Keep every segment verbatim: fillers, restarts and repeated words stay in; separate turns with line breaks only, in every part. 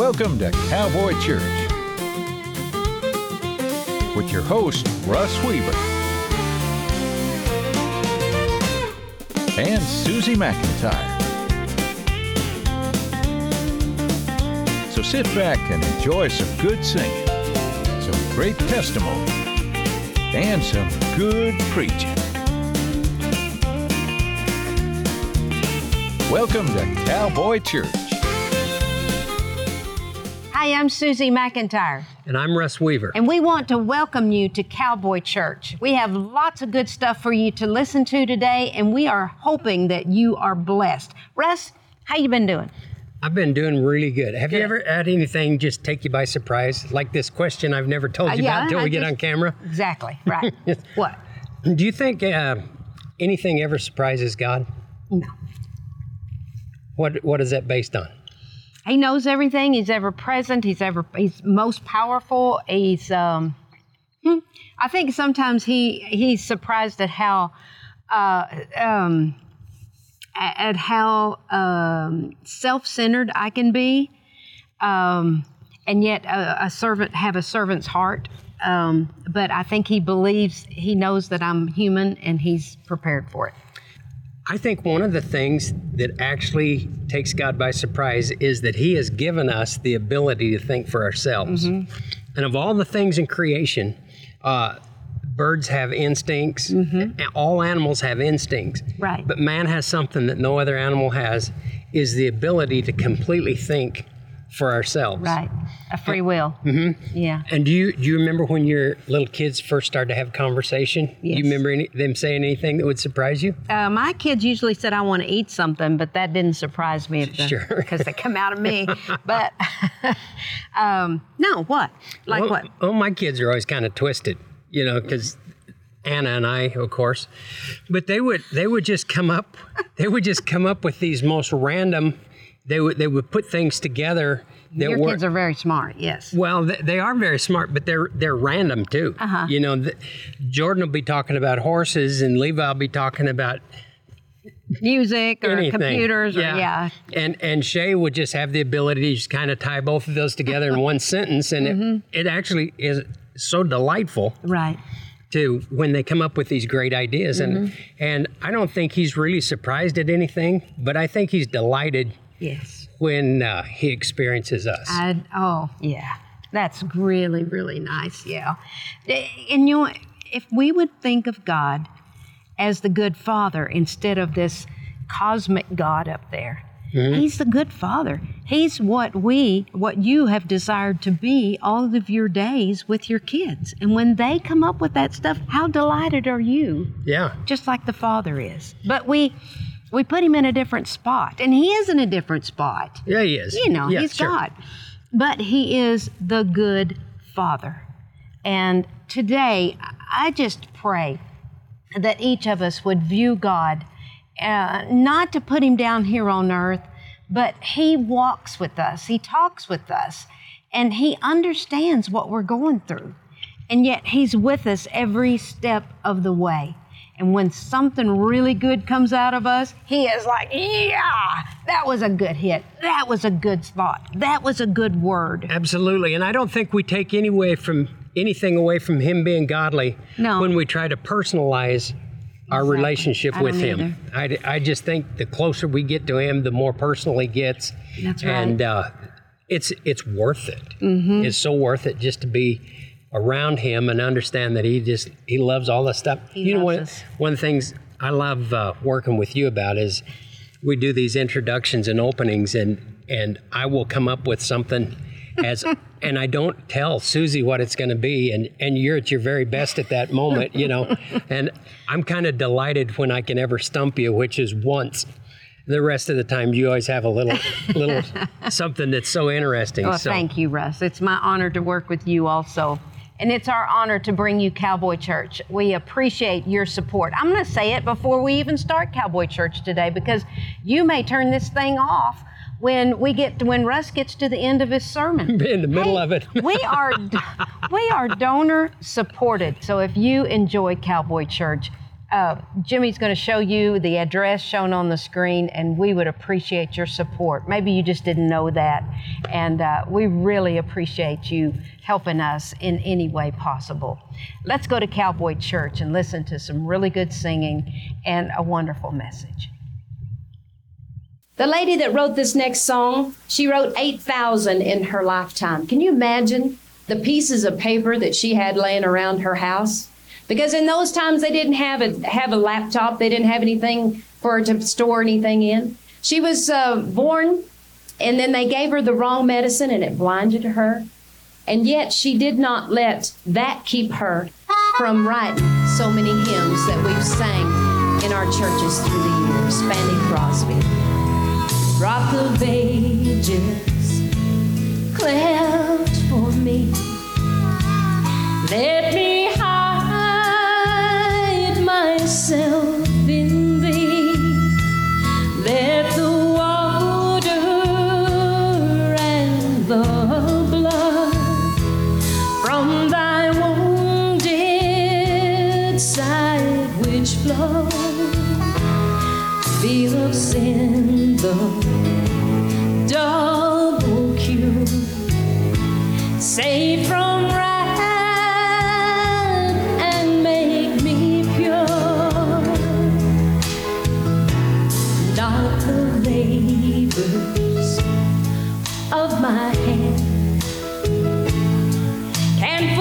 Welcome to Cowboy Church with your host, Russ Weaver and Susie McIntyre. So sit back and enjoy some good singing, some great testimony, and some good preaching. Welcome to Cowboy Church.
Hi, I'm Susie McIntyre.
And I'm Russ Weaver.
And we want to welcome you to Cowboy Church. We have lots of good stuff for you to listen to today, and we are hoping that you are blessed. Russ, how you been doing?
I've been doing really good. Have
Good.
you ever had anything just take you by surprise? Like this question I've never told you
Uh, yeah,
about until
I
we get
just-
on camera?
Exactly, right. What?
Do you think uh, anything ever surprises God?
No.
What What is that based on?
He knows everything. He's ever present. He's ever, he's most powerful. He's, um, hmm, I think sometimes he, he's surprised at how, uh, um, at how um, self-centered I can be, um, and yet a, a servant have a servant's heart. Um, but I think he believes, he knows that I'm human, and he's prepared for it.
I think one of the things that actually takes God by surprise is that he has given us the ability to think for ourselves. Mm-hmm. And of all the things in creation, uh, birds have instincts, mm-hmm. and all animals have instincts.
Right.
But man has something that no other animal has, is the ability to completely think for ourselves.
Right. A free will.
Mm-hmm.
Yeah.
And do you do you remember when your little kids first started to have conversation?
Yes.
Do you remember any, them saying anything that would surprise you?
Uh, my kids usually said, I want to eat something, but that didn't surprise me because
Sure.
they come out of me. But, um, no, what? Like
well,
what?
Oh, my kids are always kind of twisted, you know, because Anna and I, of course, but they would they would just come up, they would just come up with these most random, they would they would put things together. That
Your
were,
kids are very smart, yes.
Well, they, they are very smart, but they're they're random too.
Uh-huh.
You know, the, Jordan will be talking about horses, and Levi will be talking about
Music or
anything.
computers or, yeah.
And and Shay would just have the ability to just kind of tie both of those together in one sentence, and mm-hmm. it, it actually is so delightful.
Right.
To when they come up with these great ideas. Mm-hmm. And and I don't think he's really surprised at anything, but I think he's delighted.
Yes.
When uh, he experiences us.
I, oh, yeah. That's really, really nice, yeah. And you know, if we would think of God as the good father instead of this cosmic God up there, mm-hmm. he's the good father. He's what we, what you have desired to be all of your days with your kids. And when they come up with that stuff, how delighted are you?
Yeah.
Just like the father is. But we... We put him in a different spot, and he is in a different spot.
Yeah, he is.
You know,
yeah,
he's
sure.
God. But he is the good Father. And today, I just pray that each of us would view God, uh, not to put him down here on earth, but he walks with us, he talks with us, and he understands what we're going through. And yet, he's with us every step of the way. And when something really good comes out of us, he is like, yeah, that was a good hit. That was a good thought. That was a good word.
Absolutely. And I don't think we take any way from anything away from him being godly
no.
when we try to personalize our
exactly.
relationship
I
with
don't
him. I, I just think the closer we get to him, the more personal he gets.
That's right.
And uh, it's, it's worth it.
Mm-hmm.
It's so worth it just to be around him and understand that he just he loves all this stuff.
He
you know
loves
what?
us.
One of the things I love uh, working with you about is we do these introductions and openings, and and I will come up with something as and I don't tell Susie what it's going to be, and and you're at your very best at that moment, you know. And I'm kind of delighted when I can ever stump you, which is once. The rest of the time, you always have a little, little something that's so interesting.
Well,
so.
Thank you, Russ. It's my honor to work with you also. And it's our honor to bring you Cowboy Church. We appreciate your support. I'm going to say it before we even start Cowboy Church today, because you may turn this thing off when we get to, when Russ gets to the end of his sermon.
In the middle
hey,
of it.
we are we are donor supported. So if you enjoy Cowboy Church, Uh, Jimmy's going to show you the address shown on the screen, and we would appreciate your support. Maybe you just didn't know that, and uh, we really appreciate you helping us in any way possible. Let's go to Cowboy Church and listen to some really good singing and a wonderful message.
The lady that wrote this next song, she wrote eight thousand in her lifetime. Can you imagine the pieces of paper that she had laying around her house? Because in those times, they didn't have a, have a laptop. They didn't have anything for her to store anything in. She was uh, born, and then they gave her the wrong medicine, and it blinded her. And yet, she did not let that keep her from writing so many hymns that we've sang in our churches through the years. Fanny Crosby. Rock of Ages, cleft for me. Let me hide myself in thee. Let the water and the blood from thy wounded side which flow be of sin the double cure, save from wrath and make me pure. Not the labors of my hand can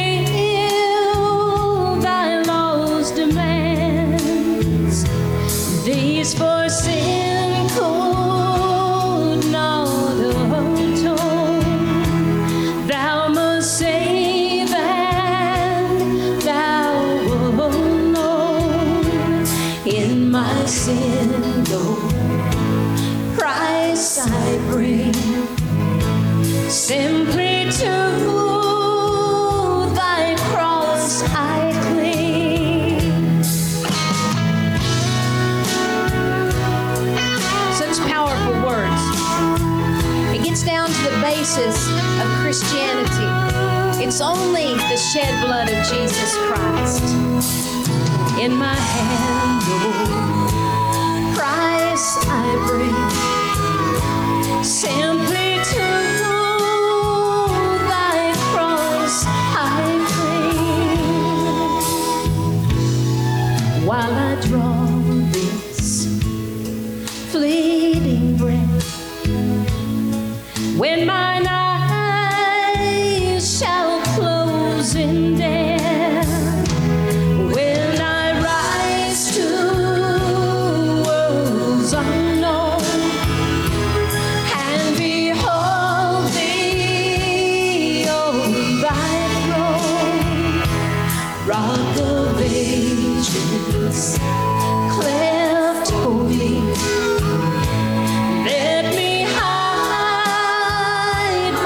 fulfill thy law's demands. These for sin could not atone. Thou must save and thou alone. In my sin, Lord, Christ I bring, simply to thy cross I cling. Such powerful words. It gets down to the basis of Christianity. It's only the shed blood of Jesus Christ. In my hand, Lord, Christ I bring, simply to thy cross I cling. While I draw this fleeting breath, when mine eyes shall close in death, when I rise to worlds unknown and behold thee on thy throne, Rock of Ages, cleft for me. Let me hide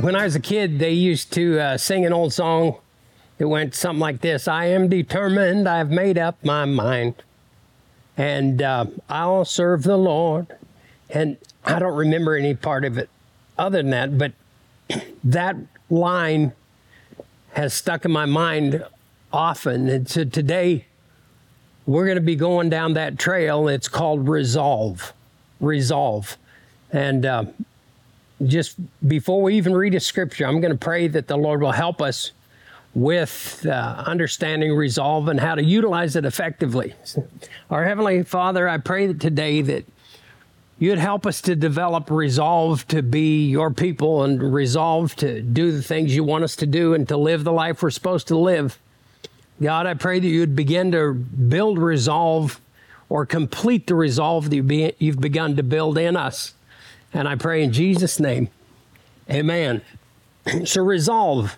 when I was a kid, they used to uh, sing an old song. It went something like this: I am determined, I've made up my mind, and uh, I'll serve the Lord. And I don't remember any part of it other than that, but that line has stuck in my mind often. And so today, we're going to be going down that trail. It's called resolve. Resolve. And uh, just before we even read a scripture, I'm going to pray that the Lord will help us with uh, understanding resolve and how to utilize it effectively. Our Heavenly Father, I pray that today that you'd help us to develop resolve to be your people and resolve to do the things you want us to do and to live the life we're supposed to live. God, I pray that you'd begin to build resolve or complete the resolve that you've begun to build in us. And I pray in Jesus' name, amen. So resolve.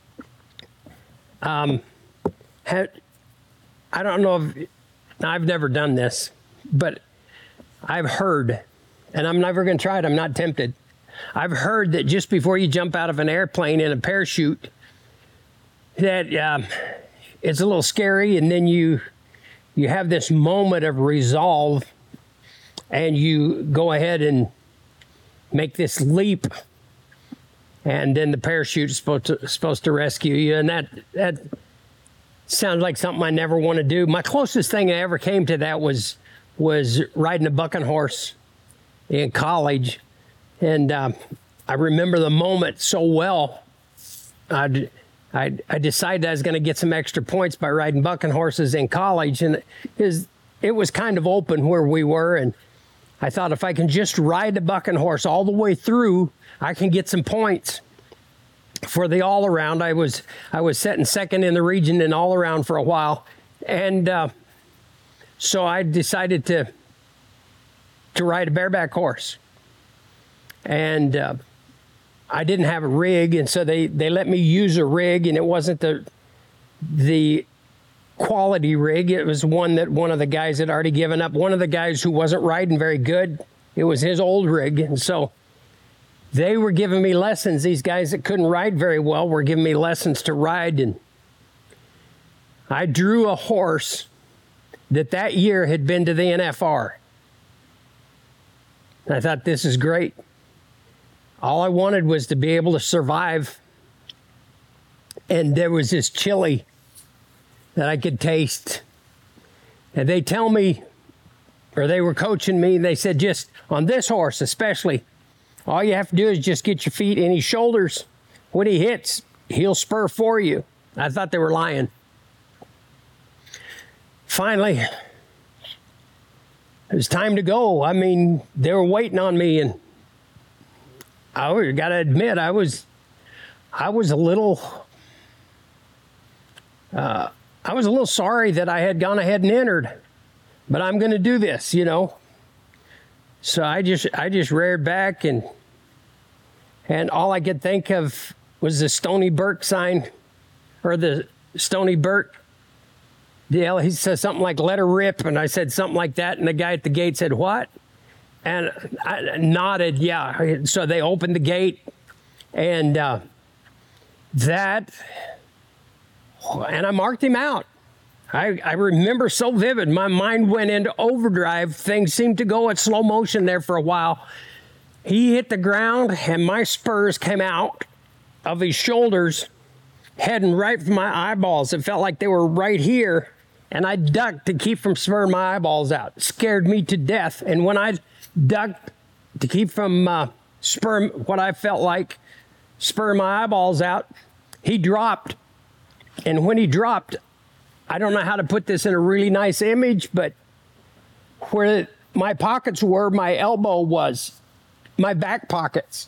Um, I don't know if, I've never done this, but I've heard, and I'm never going to try it, I'm not tempted. I've heard that just before you jump out of an airplane in a parachute, that um, it's a little scary, and then you you have this moment of resolve, and you go ahead and make this leap, and then the parachute is supposed to, supposed to rescue you, and that that sounds like something I never want to do. My closest thing I ever came to that was was riding a bucking horse in college, and um, I remember the moment so well. I'd, I, I decided I was going to get some extra points by riding bucking horses in college, and it was, it was kind of open where we were, and I thought if I can just ride the bucking horse all the way through, I can get some points for the all-around. I was I was setting second in the region in all-around for a while, and uh, so I decided to to ride a bareback horse, and uh, I didn't have a rig, and so they, they let me use a rig, and it wasn't the the quality rig. It was one that one of the guys had already given up. One of the guys who wasn't riding very good, it was his old rig, and so they were giving me lessons. These guys that couldn't ride very well were giving me lessons to ride, and I drew a horse that that year had been to the N F R. And I thought, this is great. All I wanted was to be able to survive. And there was this chili that I could taste. And they tell me, or they were coaching me, they said, just on this horse especially, all you have to do is just get your feet in his shoulders. When he hits, he'll spur for you. I thought they were lying. Finally, it was time to go. I mean, they were waiting on me, and I got to admit, I was, I was a little, uh, I was a little sorry that I had gone ahead and entered, but I'm going to do this, you know. So I just, I just reared back, and, and all I could think of was the Stony Burke sign, or the Stony Burke. Yeah, he said something like, let her rip. And I said something like that. And the guy at the gate said, what? And I nodded, yeah. So they opened the gate. And uh, that, and I marked him out. I, I remember so vivid. My mind went into overdrive. Things seemed to go at slow motion there for a while. He hit the ground, and my spurs came out of his shoulders, heading right for my eyeballs. It felt like they were right here. And I ducked to keep from spurring my eyeballs out. It scared me to death. And when I ducked to keep from uh, spurring what I felt like spurring my eyeballs out, he dropped. And when he dropped, I don't know how to put this in a really nice image, but where my pockets were, my elbow was, my back pockets.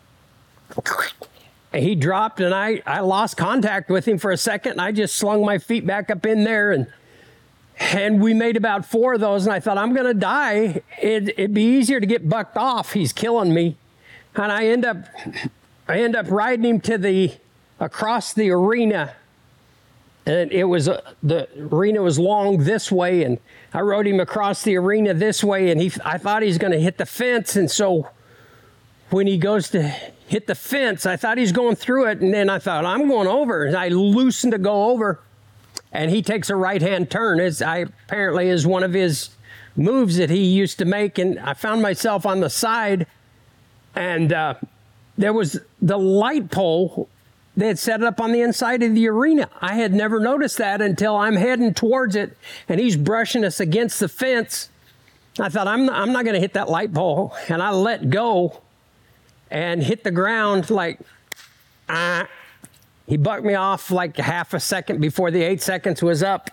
And he dropped, and I, I lost contact with him for a second. And I just slung my feet back up in there, and and we made about four of those. And I thought, I'm going to die. It, it'd be easier to get bucked off. He's killing me. And I end up, I end up riding him to the across the arena. And it was uh, the arena was long this way, and I rode him across the arena this way. And he, I thought he was going to hit the fence, and so when he goes to hit the fence, I thought he's going through it, and then I thought, I'm going over. And I loosened to go over, and he takes a right-hand turn. It's, I apparently is one of his moves that he used to make, and I found myself on the side, and uh, there was the light pole. They had set it up on the inside of the arena. I had never noticed that until I'm heading towards it, and he's brushing us against the fence. I thought, I'm not, I'm not going to hit that light pole, and I let go and hit the ground like, ah. He bucked me off like half a second before the eight seconds was up.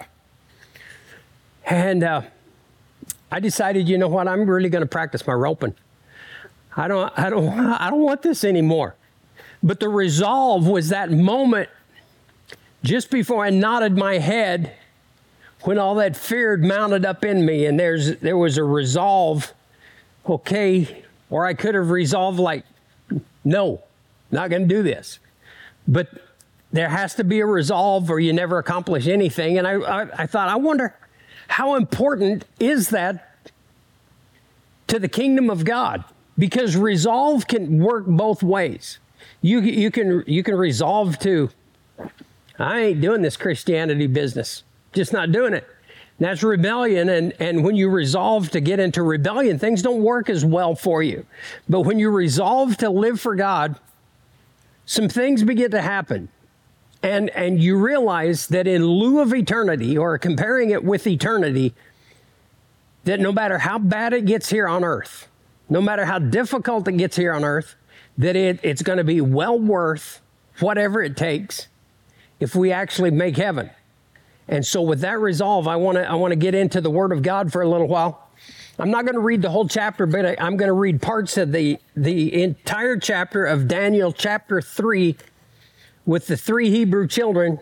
And uh, I decided, you know what, I'm really going to practice my roping. I don't, I don't, I don't want this anymore. But the resolve was that moment just before I nodded my head when all that fear mounted up in me, and there's there was a resolve, okay, or I could have resolved like, no, not going to do this. But there has to be a resolve or you never accomplish anything. And I, I, I thought, I wonder how important is that to the kingdom of God? Because resolve can work both ways. You, you can you can resolve to, I ain't doing this Christianity business, just not doing it. That's rebellion, and, and when you resolve to get into rebellion, things don't work as well for you. But when you resolve to live for God, some things begin to happen. And, and you realize that in lieu of eternity, or comparing it with eternity, that no matter how bad it gets here on earth, no matter how difficult it gets here on earth, that it, it's going to be well worth whatever it takes if we actually make heaven. And so with that resolve, I want to I want to get into the Word of God for a little while. I'm not going to read the whole chapter, but I, I'm going to read parts of the, the entire chapter of Daniel chapter three with the three Hebrew children,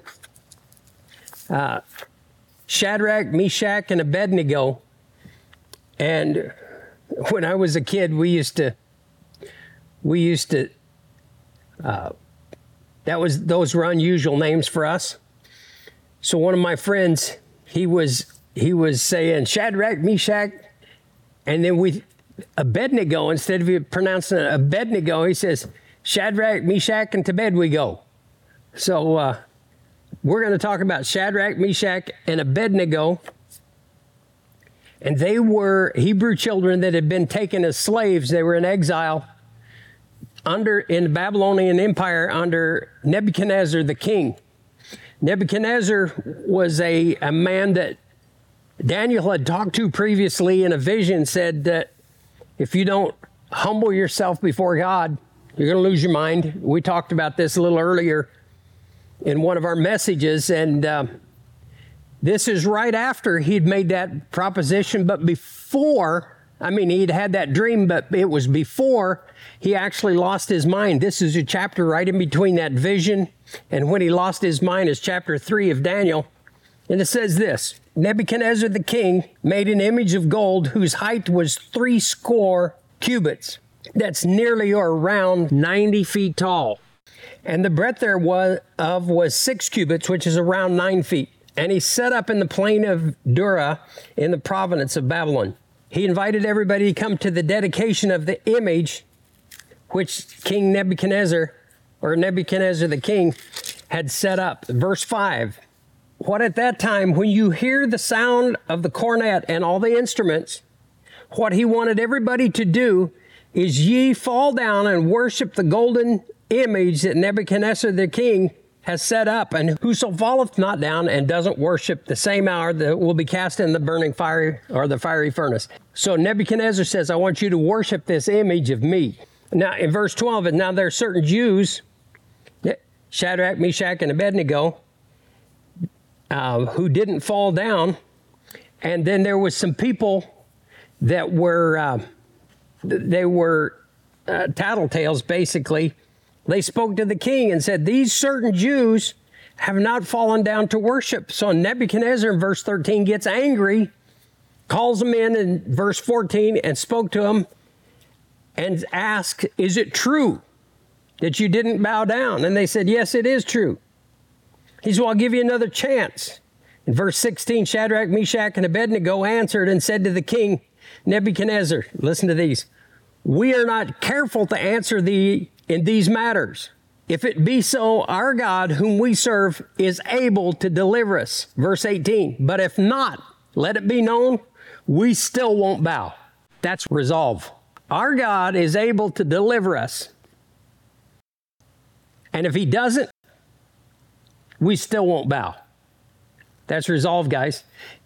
uh, Shadrach, Meshach, and Abednego. And when I was a kid, we used to, we used to, uh, that was, those were unusual names for us. So one of my friends, he was he was saying Shadrach, Meshach, and then we Abednego, instead of pronouncing it Abednego, he says Shadrach, Meshach, and Abednego. So uh, we're going to talk about Shadrach, Meshach, and Abednego. And they were Hebrew children that had been taken as slaves. They were in exile under in the Babylonian Empire under Nebuchadnezzar the king. Nebuchadnezzar was a, a man that Daniel had talked to previously in a vision, said that if you don't humble yourself before God, you're going to lose your mind. We talked about this a little earlier in one of our messages, and uh, this is right after he'd made that proposition, but before, I mean, he'd had that dream, but it was before he actually lost his mind. This is a chapter right in between that vision and when he lost his mind is chapter three of Daniel. And it says this, Nebuchadnezzar the king made an image of gold whose height was three score cubits. That's nearly or around ninety feet tall. And the breadth thereof was six cubits, which is around nine feet. And he set up in the plain of Dura in the province of Babylon. He invited everybody to come to the dedication of the image which King Nebuchadnezzar, or Nebuchadnezzar the king, had set up. Verse five, what at that time, when you hear the sound of the cornet and all the instruments, what he wanted everybody to do is ye fall down and worship the golden image that Nebuchadnezzar the king has set up, and whoso falleth not down and doesn't worship the same hour that will be cast in the burning fire or the fiery furnace. So Nebuchadnezzar says, I want you to worship this image of me. Now in verse twelve, and now there are certain Jews, Shadrach, Meshach, and Abednego, uh, who didn't fall down. And then there was some people that were, uh, they were uh, tattletales, basically. They spoke to the king and said, these certain Jews have not fallen down to worship. So Nebuchadnezzar in verse thirteen gets angry, calls them in in verse fourteen and spoke to them and asked, is it true that you didn't bow down? And they said, yes, it is true. He said, well, I'll give you another chance. In verse sixteen, Shadrach, Meshach, and Abednego answered and said to the king, Nebuchadnezzar, listen to these, we are not careful to answer thee in these matters. If it be so, our God, whom we serve, is able to deliver us. Verse eighteen, but if not, let it be known, we still won't bow. That's resolve. Our God is able to deliver us. And if he doesn't, we still won't bow. That's resolve, guys.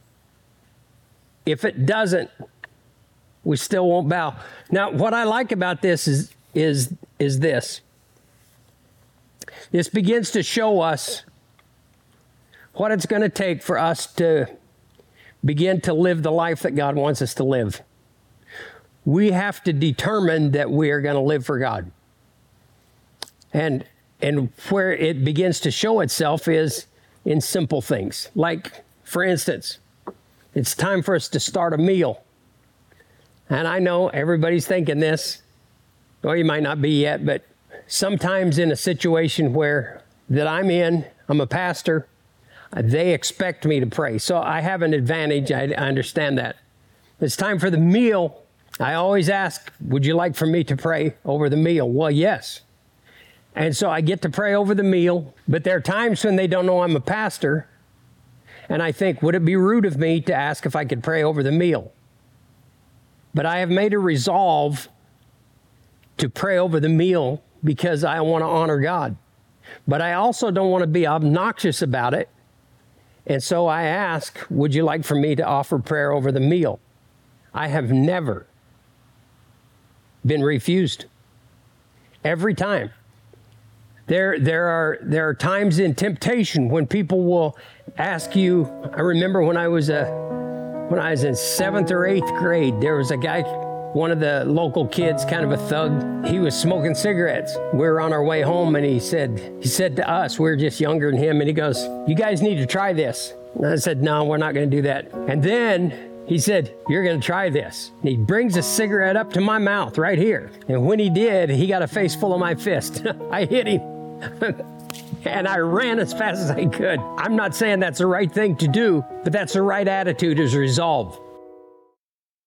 If it doesn't, we still won't bow. Now, what I like about this is, is, is this. This begins to show us what it's going to take for us to begin to live the life that God wants us to live. We have to determine that we are going to live for God. And, and where it begins to show itself is in simple things. Like, for instance, it's time for us to start a meal. And I know everybody's thinking this, or you might not be yet, but sometimes in a situation where that I'm in, I'm a pastor, they expect me to pray. So I have an advantage. I, I understand that. It's time for the meal. I always ask, would you like for me to pray over the meal? Well, yes. And so I get to pray over the meal, but there are times when they don't know I'm a pastor, and I think, would it be rude of me to ask if I could pray over the meal? But I have made a resolve to pray over the meal because I want to honor God. But I also don't want to be obnoxious about it. And so I ask, would you like for me to offer prayer over the meal? I have never been refused. Every time. There, there are, there are times in temptation when people will ask you. I remember when I was a, when I was in seventh or eighth grade, there was a guy, one of the local kids, kind of a thug. He was smoking cigarettes. We were on our way home, and he said, he said to us, we were just younger than him, and he goes, "You guys need to try this." And I said, "No, we're not going to do that." And then he said, "You're going to try this." And he brings a cigarette up to my mouth right here. And when he did, he got a face full of my fist. I hit him. And I ran as fast as I could. I'm not saying that's the right thing to do, but that's the right attitude, is resolve.